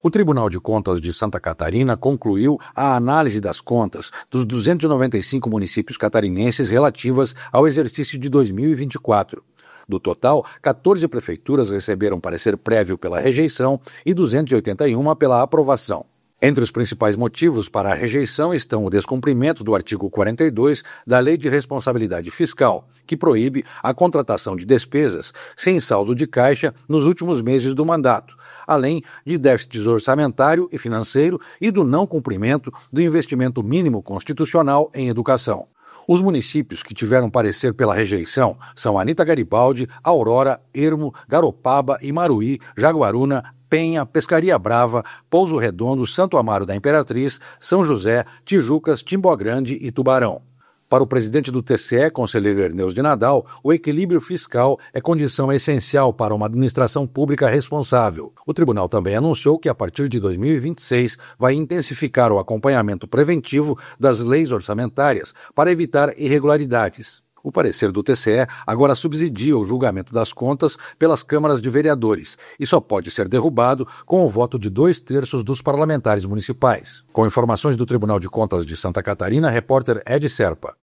O Tribunal de Contas de Santa Catarina concluiu a análise das contas dos 295 municípios catarinenses relativas ao exercício de 2024. Do total, 14 prefeituras receberam parecer prévio pela rejeição e 281 pela aprovação. Entre os principais motivos para a rejeição estão o descumprimento do artigo 42 da Lei de Responsabilidade Fiscal, que proíbe a contratação de despesas sem saldo de caixa nos últimos meses do mandato, além de déficit orçamentário e financeiro e do não cumprimento do investimento mínimo constitucional em educação. Os municípios que tiveram parecer pela rejeição são Anita Garibaldi, Aurora, Ermo, Garopaba, Imaruí, Jaguaruna, Penha, Pescaria Brava, Pouso Redondo, Santo Amaro da Imperatriz, São José, Tijucas, Timbó-Grande e Tubarão. Para o presidente do TCE, conselheiro Erneus de Nadal, o equilíbrio fiscal é condição essencial para uma administração pública responsável. O tribunal também anunciou que, a partir de 2026, vai intensificar o acompanhamento preventivo das leis orçamentárias para evitar irregularidades. O parecer do TCE agora subsidia o julgamento das contas pelas câmaras de vereadores e só pode ser derrubado com o voto de 2/3 dos parlamentares municipais. Com informações do Tribunal de Contas de Santa Catarina, repórter Ed Serpa.